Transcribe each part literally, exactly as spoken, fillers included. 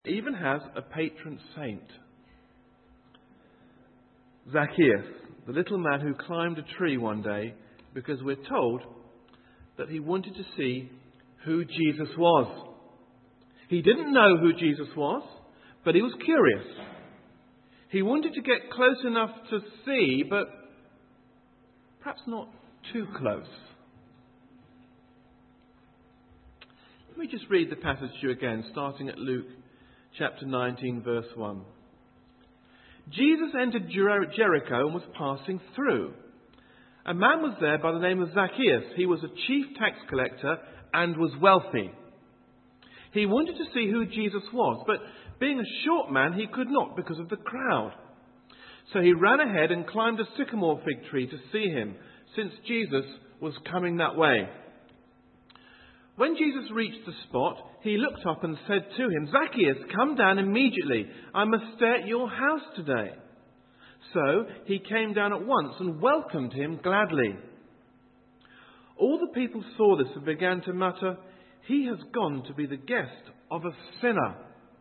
even has a patron saint. Zacchaeus, the little man who climbed a tree one day because we're told that he wanted to see who Jesus was. He didn't know who Jesus was, but he was curious. He wanted to get close enough to see, but perhaps not too close. Let me just read the passage to you again, starting at Luke chapter nineteen, verse one. Jesus entered Jer- Jericho and was passing through. A man was there by the name of Zacchaeus. He was a chief tax collector and was wealthy. He wanted to see who Jesus was, but being a short man, he could not because of the crowd. So he ran ahead and climbed a sycamore fig tree to see him, since Jesus was coming that way. When Jesus reached the spot, he looked up and said to him, "Zacchaeus, come down immediately. I must stay at your house today." So he came down at once and welcomed him gladly. All the people saw this and began to mutter, "He has gone to be the guest of a sinner."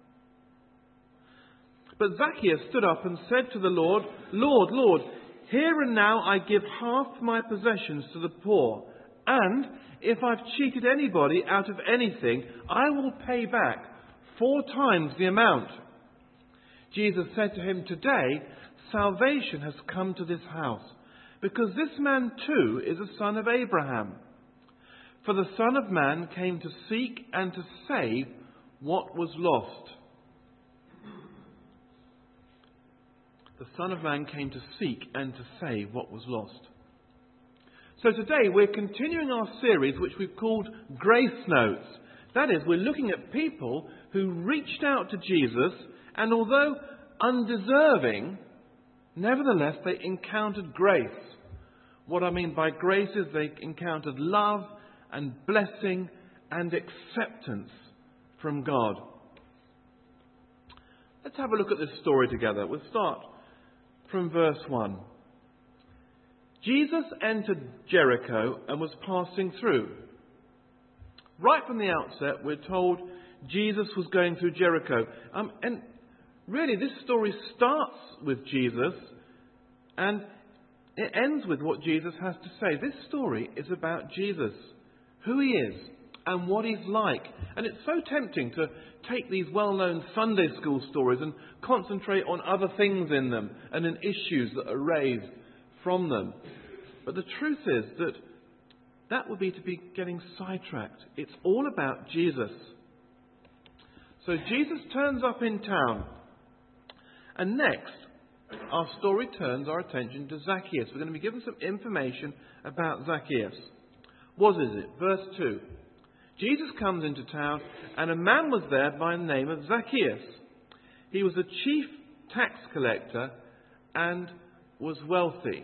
But Zacchaeus stood up and said to the Lord, "Lord, Lord, here and now I give half my possessions to the poor, and if I've cheated anybody out of anything, I will pay back four times the amount." Jesus said to him, "Today salvation has come to this house, because this man too is a son of Abraham. For the Son of Man came to seek and to save what was lost." The Son of Man came to seek and to save what was lost. So today we're continuing our series which we've called Grace Notes. That is, we're looking at people who reached out to Jesus and although undeserving, nevertheless they encountered grace. What I mean by grace is they encountered love and blessing and acceptance from God. Let's have a look at this story together. We'll start from verse one. Jesus entered Jericho and was passing through. Right from the outset, we're told Jesus was going through Jericho. Um, and really, this story starts with Jesus and it ends with what Jesus has to say. This story is about Jesus, who he is and what he's like. And it's so tempting to take these well-known Sunday school stories and concentrate on other things in them and in issues that are raised from them. But the truth is that that would be to be getting sidetracked. It's all about Jesus. So Jesus turns up in town. And next, our story turns our attention to Zacchaeus. We're going to be given some information about Zacchaeus. What is it? Verse two. Jesus comes into town and a man was there by the name of Zacchaeus. He was a chief tax collector and was wealthy.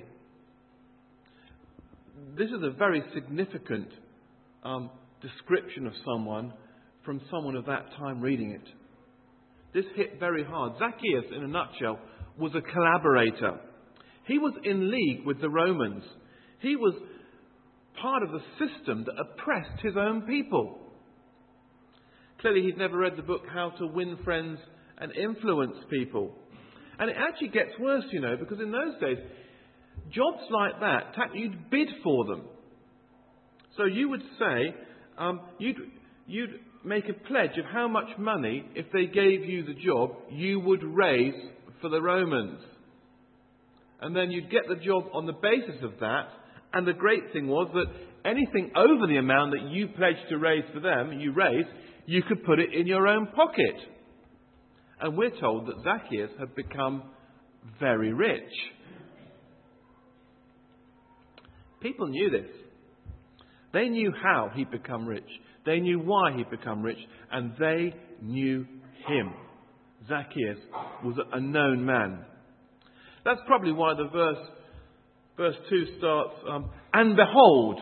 This is a very significant um, description of someone from someone of that time reading it. This hit very hard. Zacchaeus, in a nutshell, was a collaborator. He was in league with the Romans. He was part of the system that oppressed his own people. Clearly, he'd never read the book How to Win Friends and Influence People. And it actually gets worse, you know, because in those days, jobs like that, you'd bid for them. So you would say, um, you'd, you'd make a pledge of how much money, if they gave you the job, you would raise for the Romans. And then you'd get the job on the basis of that. And the great thing was that anything over the amount that you pledged to raise for them, you raised, you could put it in your own pocket. And we're told that Zacchaeus had become very rich. People knew this. They knew how he'd become rich. They knew why he'd become rich. And they knew him. Zacchaeus was a known man. That's probably why the verse, verse two starts, um, and behold.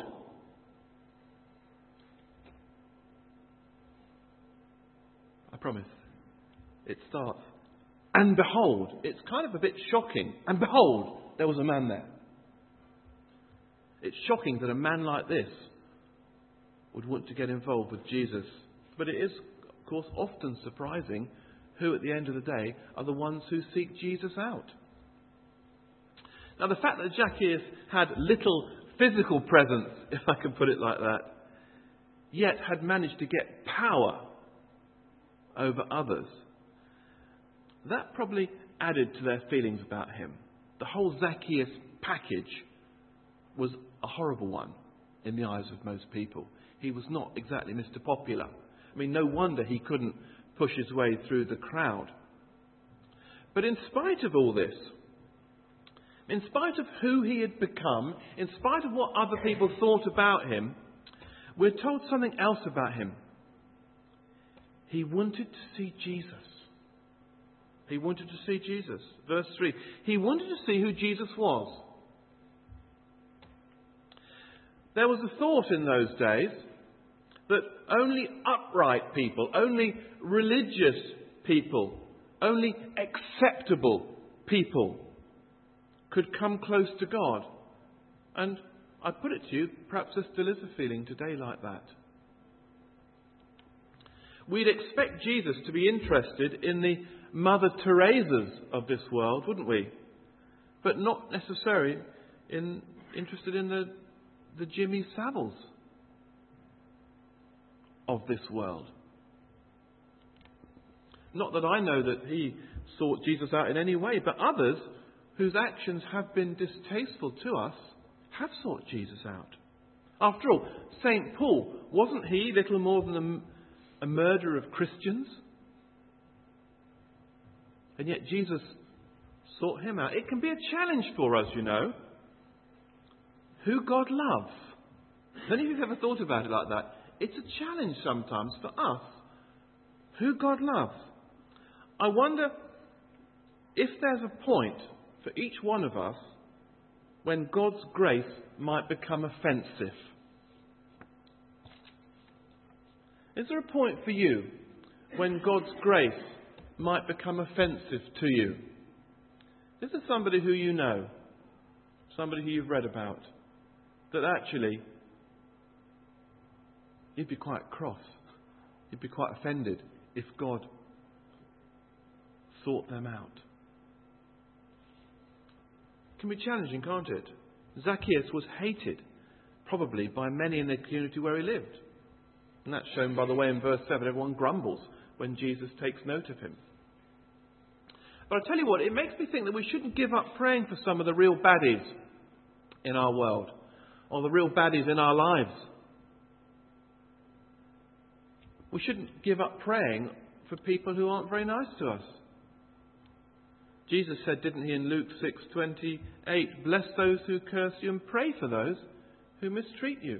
I promise. It starts, and behold. It's kind of a bit shocking. And behold, there was a man there. It's shocking that a man like this would want to get involved with Jesus. But it is, of course, often surprising who at the end of the day are the ones who seek Jesus out. Now, the fact that Zacchaeus had little physical presence, if I can put it like that, yet had managed to get power over others, that probably added to their feelings about him. The whole Zacchaeus package was a horrible one in the eyes of most people. He was not exactly Mister Popular. I mean, no wonder he couldn't push his way through the crowd. But in spite of all this, in spite of who he had become, in spite of what other people thought about him, we're told something else about him. He wanted to see Jesus. He wanted to see Jesus. Verse three. He wanted to see who Jesus was. There was a thought in those days that only upright people, only religious people, only acceptable people could come close to God. And I put it to you, perhaps there still is a feeling today like that. We'd expect Jesus to be interested in the Mother Teresas of this world, wouldn't we? But not necessarily in, interested in the, the Jimmy Saviles of this world. Not that I know that he sought Jesus out in any way, but others whose actions have been distasteful to us have sought Jesus out. After all, Saint Paul, wasn't he little more than a, a murderer of Christians? And yet Jesus sought him out. It can be a challenge for us, you know. Who God loves. Has any of you ever thought about it like that? It's a challenge sometimes for us. Who God loves. I wonder if there's a point for each one of us when God's grace might become offensive. Is there a point for you when God's grace might become offensive to you? Is there somebody who you know, somebody who you've read about, that actually you'd be quite cross, you'd be quite offended if God sought them out? It can be challenging, can't it? Zacchaeus was hated, probably by many in the community where he lived. And that's shown by the way in verse seven, everyone grumbles when Jesus takes note of him. But I tell you what, it makes me think that we shouldn't give up praying for some of the real baddies in our world, or the real baddies in our lives. We shouldn't give up praying for people who aren't very nice to us. Jesus said, didn't he, in Luke six twenty-eight, bless those who curse you and pray for those who mistreat you.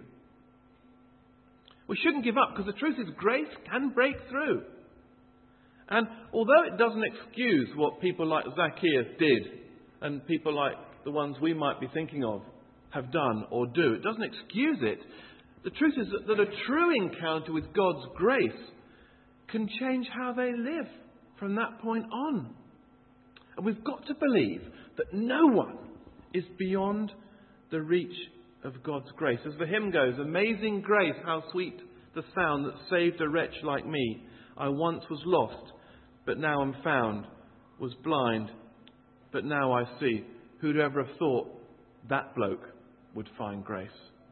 We shouldn't give up, because the truth is grace can break through. And although it doesn't excuse what people like Zacchaeus did, and people like the ones we might be thinking of have done or do, it doesn't excuse it. The truth is that, that a true encounter with God's grace can change how they live from that point on. And we've got to believe that no one is beyond the reach of God's grace. As the hymn goes, amazing grace, how sweet the sound that saved a wretch like me. I once was lost, but now am found, was blind, but now I see. Who'd ever have thought that bloke would find grace?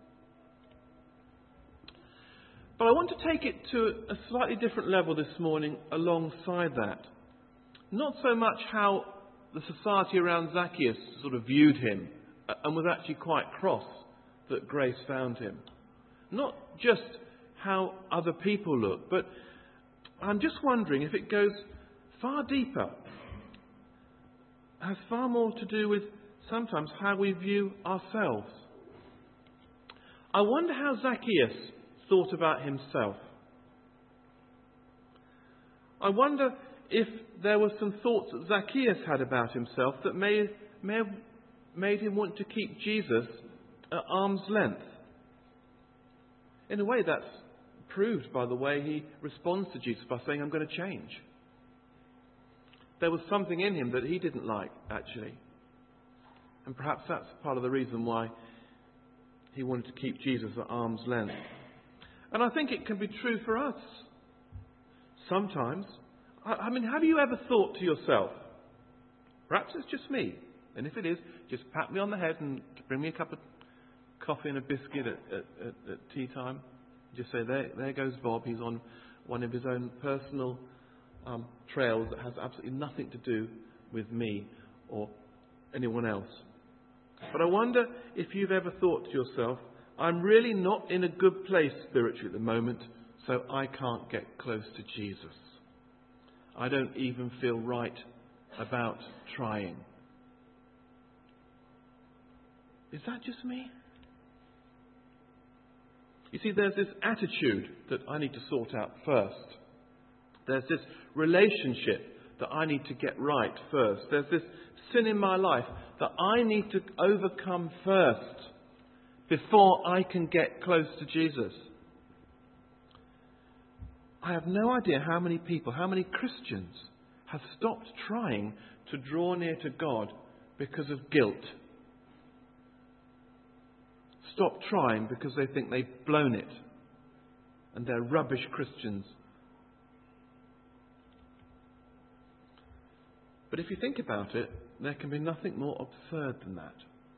But I want to take it to a slightly different level this morning alongside that. Not so much how the society around Zacchaeus sort of viewed him and was actually quite cross that grace found him. Not just how other people look, but I'm just wondering if it goes far deeper, has far more to do with sometimes how we view ourselves. I wonder how Zacchaeus thought about himself. I wonder if there were some thoughts that Zacchaeus had about himself that may, may have made him want to keep Jesus at arm's length. In a way, that's proved by the way he responds to Jesus by saying, I'm going to change. There was something in him that he didn't like, actually. And perhaps that's part of the reason why he wanted to keep Jesus at arm's length. And I think it can be true for us. Sometimes I, I mean, have you ever thought to yourself, perhaps it's just me, and if it is, just pat me on the head and bring me a cup of coffee and a biscuit at, at, at, at tea time. Just say, there, there goes Bob. He's on one of his own personal um, trails that has absolutely nothing to do with me or anyone else. But I wonder if you've ever thought to yourself, I'm really not in a good place spiritually at the moment, so I can't get close to Jesus. I don't even feel right about trying. Is that just me? You see, there's this attitude that I need to sort out first. There's this relationship that I need to get right first. There's this sin in my life that I need to overcome first before I can get close to Jesus. I have no idea how many people, how many Christians have stopped trying to draw near to God because of guilt. Stop trying because they think they've blown it and they're rubbish Christians. But if you think about it, there can be nothing more absurd than that.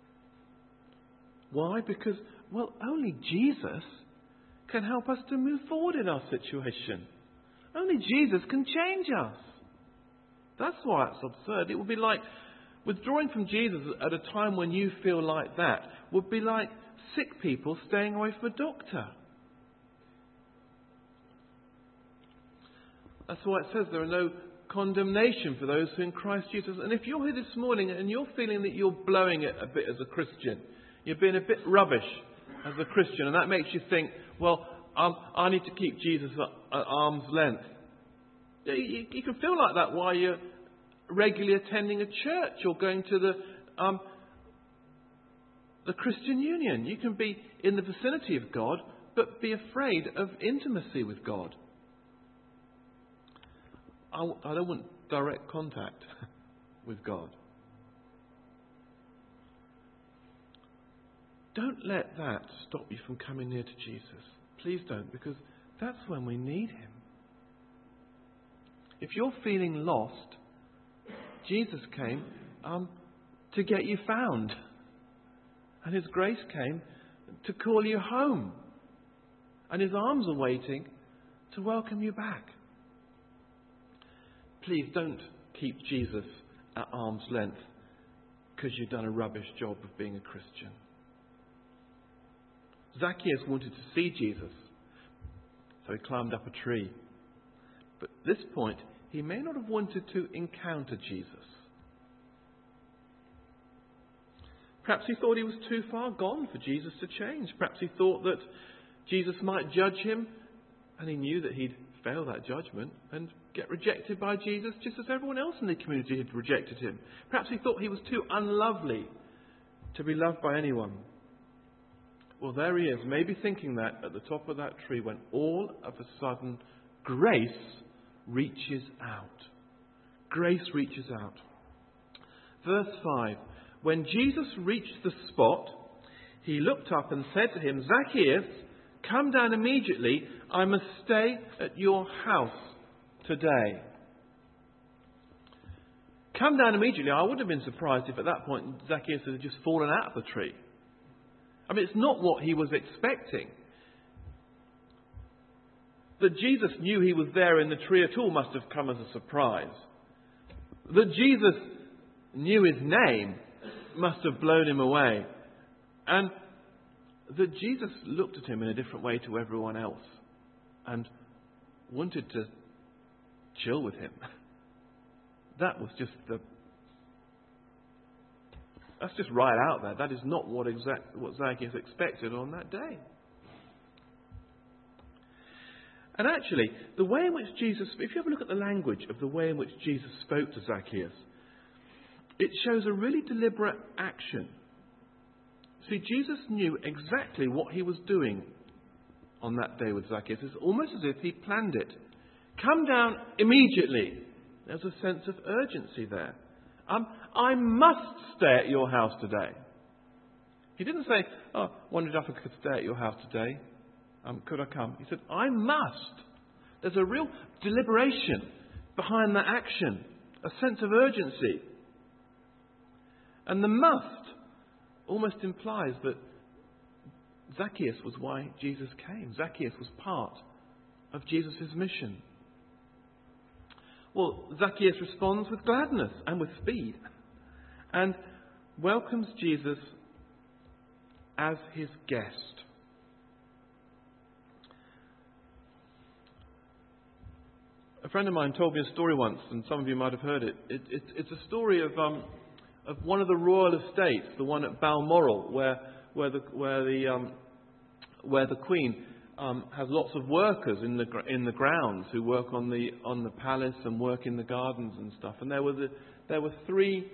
Why? Because, well, only Jesus can help us to move forward in our situation. Only Jesus can change us. That's why it's absurd. It would be like withdrawing from Jesus at a time when you feel like that would be like sick people staying away from a doctor. That's why it says there are no condemnation for those who are in Christ Jesus. And if you're here this morning and you're feeling that you're blowing it a bit as a Christian, you're being a bit rubbish as a Christian, and that makes you think, well, um, I need to keep Jesus at, at arm's length. You, you can feel like that while you're regularly attending a church or going to the um, the Christian Union. You can be in the vicinity of God, but be afraid of intimacy with God. I, I don't want direct contact with God. Don't let that stop you from coming near to Jesus. Please don't, because that's when we need Him. If you're feeling lost, Jesus came um, to get you found. And His grace came to call you home. And His arms are waiting to welcome you back. Please don't keep Jesus at arm's length because you've done a rubbish job of being a Christian. Zacchaeus wanted to see Jesus, so he climbed up a tree. But at this point, he may not have wanted to encounter Jesus. Perhaps he thought he was too far gone for Jesus to change. Perhaps he thought that Jesus might judge him, and he knew that he'd fail that judgment and get rejected by Jesus just as everyone else in the community had rejected him. Perhaps he thought he was too unlovely to be loved by anyone. Well, there he is, maybe thinking that at the top of that tree when all of a sudden grace reaches out. Grace reaches out. Verse five. When Jesus reached the spot, he looked up and said to him, Zacchaeus, come down immediately. I must stay at your house today. Come down immediately. I would have been surprised if at that point Zacchaeus had just fallen out of the tree. I mean, it's not what he was expecting. That Jesus knew he was there in the tree at all must have come as a surprise. That Jesus knew his name must have blown him away. And that Jesus looked at him in a different way to everyone else and wanted to chill with him. That was just the... That's just right out there. That is not what, exact, what Zacchaeus expected on that day. And actually, the way in which Jesus... If you have a look at the language of the way in which Jesus spoke to Zacchaeus, it shows a really deliberate action. See, Jesus knew exactly what he was doing on that day with Zacchaeus. It's almost as if he planned it. Come down immediately. There's a sense of urgency there. Um, I must stay at your house today. He didn't say, oh, wondered if I could stay at your house today. Um, could I come? He said, I must. There's a real deliberation behind that action, a sense of urgency. And the must almost implies that Zacchaeus was why Jesus came. Zacchaeus was part of Jesus' mission. Well, Zacchaeus responds with gladness and with speed and welcomes Jesus as his guest. A friend of mine told me a story once, and some of you might have heard it. it, it it's a story of um, of one of the royal estates, the one at Balmoral, where where the where the um, where the Queen um, has lots of workers in the in the grounds who work on the on the palace and work in the gardens and stuff. And there were the, there were three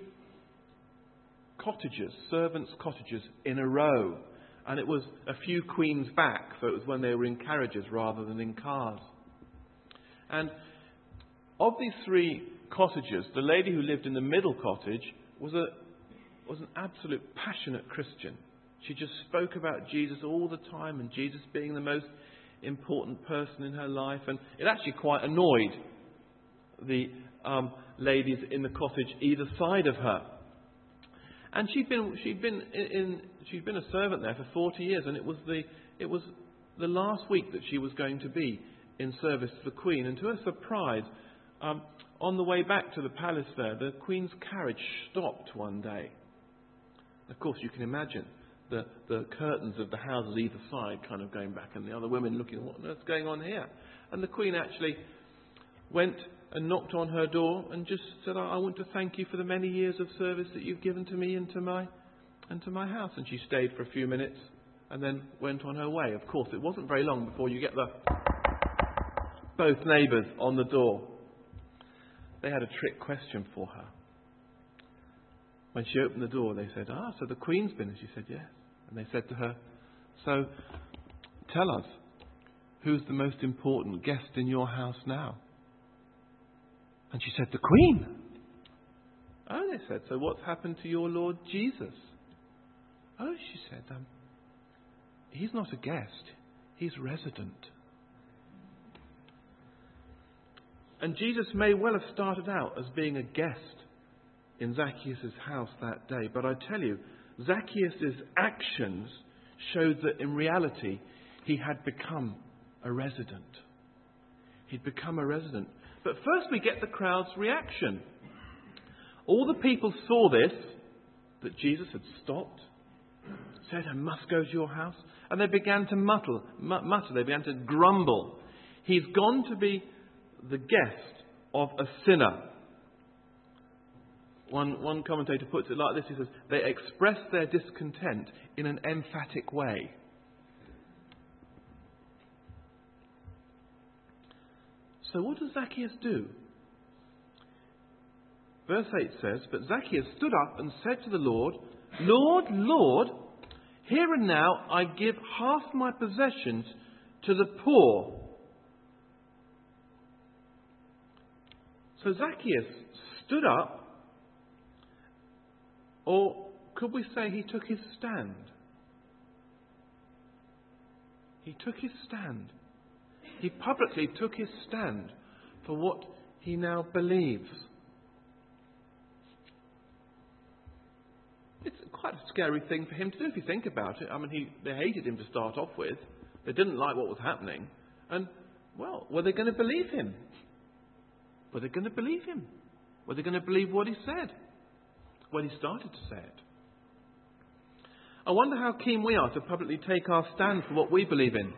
cottages, servants' cottages, in a row, and it was a few queens back, so it was when they were in carriages rather than in cars. And of these three cottages, the lady who lived in the middle cottage was a was an absolute passionate Christian. She just spoke about Jesus all the time, and Jesus being the most important person in her life. And it actually quite annoyed the um, ladies in the cottage either side of her. And she'd been she'd been in, in she'd been a servant there for forty years, and it was the it was the last week that she was going to be in service to the Queen. And to her surprise, um, on the way back to the palace there, the Queen's carriage stopped one day. Of course, you can imagine the, the curtains of the houses either side kind of going back, and the other women looking, what on earth's going on here? And the Queen actually went and knocked on her door and just said, I want to thank you for the many years of service that you've given to me and to my, and to my house. And she stayed for a few minutes and then went on her way. Of course, it wasn't very long before you get the both neighbours on the door. They had a trick question for her. When she opened the door, they said, ah, so the Queen's been? And she said, yes. And they said to her, so tell us, who's the most important guest in your house now? And she said, the Queen. Oh, they said, so what's happened to your Lord Jesus? Oh, she said, um, he's not a guest, he's resident. And Jesus may well have started out as being a guest in Zacchaeus' house that day. But I tell you, Zacchaeus' actions showed that in reality he had become a resident. He'd become a resident. But first we get the crowd's reaction. All the people saw this, that Jesus had stopped, said, I must go to your house. And they began to mutter, mutter, they began to grumble. He's gone to be the guest of a sinner. One, one commentator puts it like this. He says, they expressed their discontent in an emphatic way. So what does Zacchaeus do? Verse eight says, but Zacchaeus stood up and said to the Lord, Lord, Lord, here and now I give half my possessions to the poor. So Zacchaeus stood up, or could we say he took his stand? He took his stand. He publicly took his stand for what he now believes. It's quite a scary thing for him to do if you think about it. I mean, he, they hated him to start off with. They didn't like what was happening. And, well, were they going to believe him? Were they going to believe him? Were they going to believe what he said when he started to say it? I wonder how keen we are to publicly take our stand for what we believe in.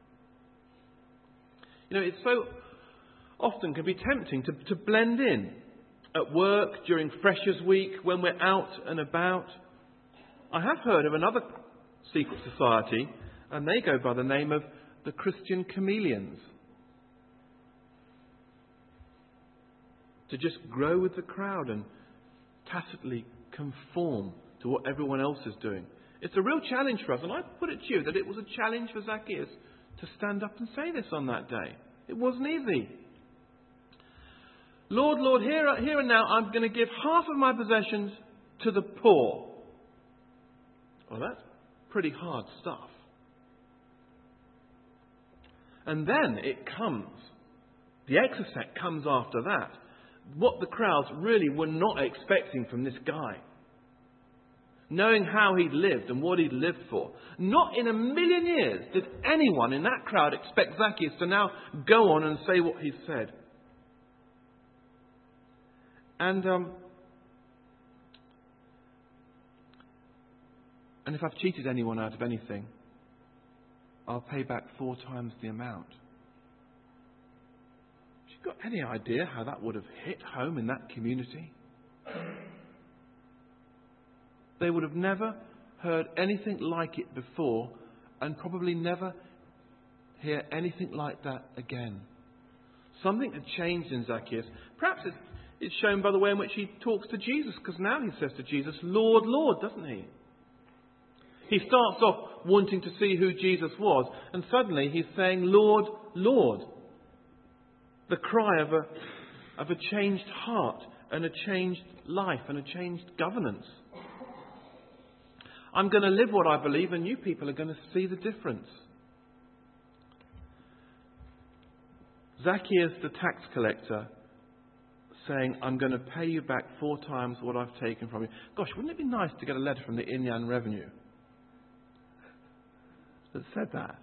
You know, it so often can be tempting to, to blend in at work, during Freshers' Week, when we're out and about. I have heard of another secret society, and they go by the name of the Christian Chameleons. To just grow with the crowd and tacitly conform to what everyone else is doing. It's a real challenge for us, and I put it to you that it was a challenge for Zacchaeus to stand up and say this on that day. It wasn't easy. Lord, Lord, here, here and now I'm going to give half of my possessions to the poor. Well, that's pretty hard stuff. And then it comes The exocet comes after that. What the crowds really were not expecting from this guy. Knowing how he'd lived and what he'd lived for. Not in a million years did anyone in that crowd expect Zacchaeus to now go on and say what he said. And um, and if I've cheated anyone out of anything, I'll pay back four times the amount. Have you got any idea how that would have hit home in that community? They would have never heard anything like it before, and probably never hear anything like that again. Something had changed in Zacchaeus. Perhaps it's, it's shown by the way in which he talks to Jesus, because now he says to Jesus, Lord, Lord, doesn't he? He starts off wanting to see who Jesus was, and suddenly he's saying, Lord, Lord. The cry of a, of a changed heart and a changed life and a changed governance. I'm going to live what I believe, and you people are going to see the difference. Zacchaeus, the tax collector, saying, I'm going to pay you back four times what I've taken from you. Gosh, wouldn't it be nice to get a letter from the Inyan Revenue that said that?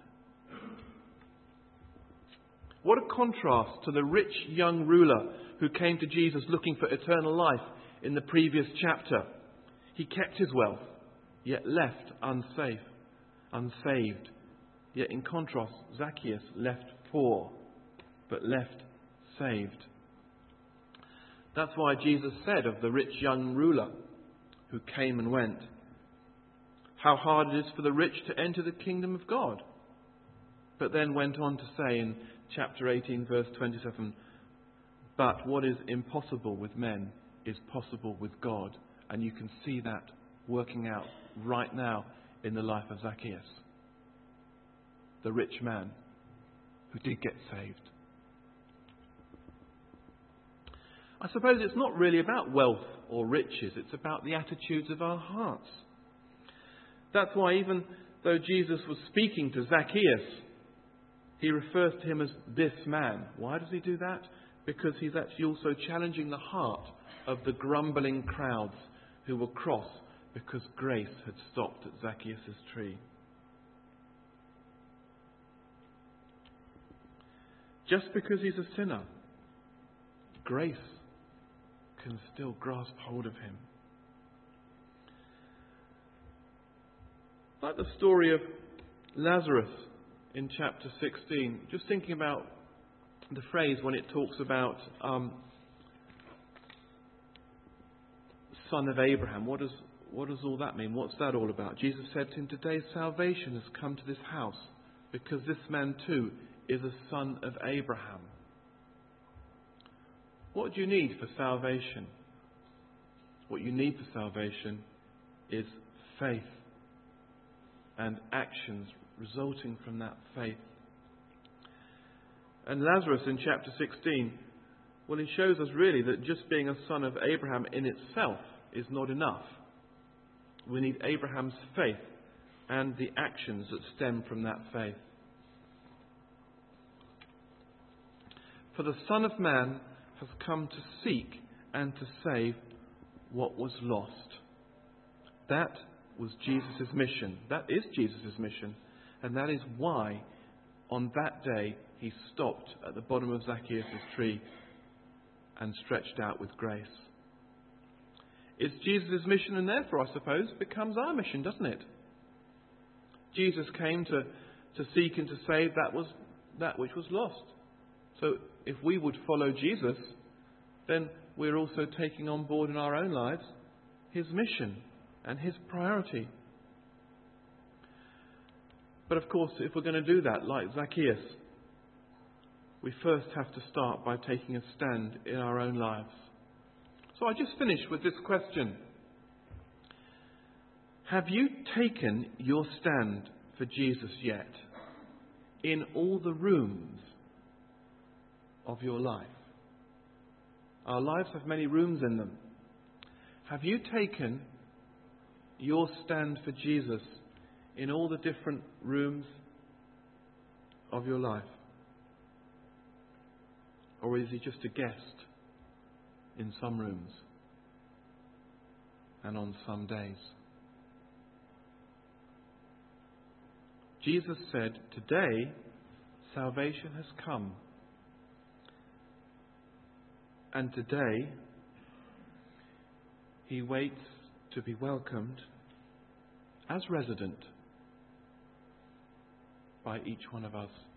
What a contrast to the rich young ruler who came to Jesus looking for eternal life in the previous chapter. He kept his wealth, yet left unsafe, unsaved. Yet in contrast, Zacchaeus left poor, but left saved. That's why Jesus said of the rich young ruler who came and went, how hard it is for the rich to enter the kingdom of God. But then went on to say in chapter eighteen, verse twenty-seven, but what is impossible with men is possible with God. And you can see that working out right now in the life of Zacchaeus, the rich man who did get saved. I suppose it's not really about wealth or riches, it's about the attitudes of our hearts. That's why even though Jesus was speaking to Zacchaeus, he refers to him as this man. Why does he do that? Because he's actually also challenging the heart of the grumbling crowds who were cross because grace had stopped at Zacchaeus' tree. Just because he's a sinner, grace can still grasp hold of him. Like the story of Lazarus in chapter sixteen, just thinking about the phrase when it talks about um, son of Abraham. What does what does all that mean? What's that all about? Jesus said to him, today salvation has come to this house because this man too is a son of Abraham. What do you need for salvation? What you need for salvation is faith and actions resulting from that faith. And Lazarus in chapter sixteen, well, he shows us really that just being a son of Abraham in itself is not enough. We need Abraham's faith and the actions that stem from that faith. For the Son of Man has come to seek and to save what was lost. That was Jesus' mission. That is Jesus' mission. And that is why on that day he stopped at the bottom of Zacchaeus' tree and stretched out with grace. It's Jesus' mission, and therefore, I suppose, becomes our mission, doesn't it? Jesus came to, to seek and to save that was that which was lost. So if we would follow Jesus, then we're also taking on board in our own lives his mission and his priority. But of course, if we're going to do that, like Zacchaeus, we first have to start by taking a stand in our own lives. So I just finished with this question. Have you taken your stand for Jesus yet in all the rooms of your life? Our lives have many rooms in them. Have you taken your stand for Jesus in all the different rooms of your life? Or is he just a guest in some rooms and on some days? Jesus said, today salvation has come. And today he waits to be welcomed as resident by each one of us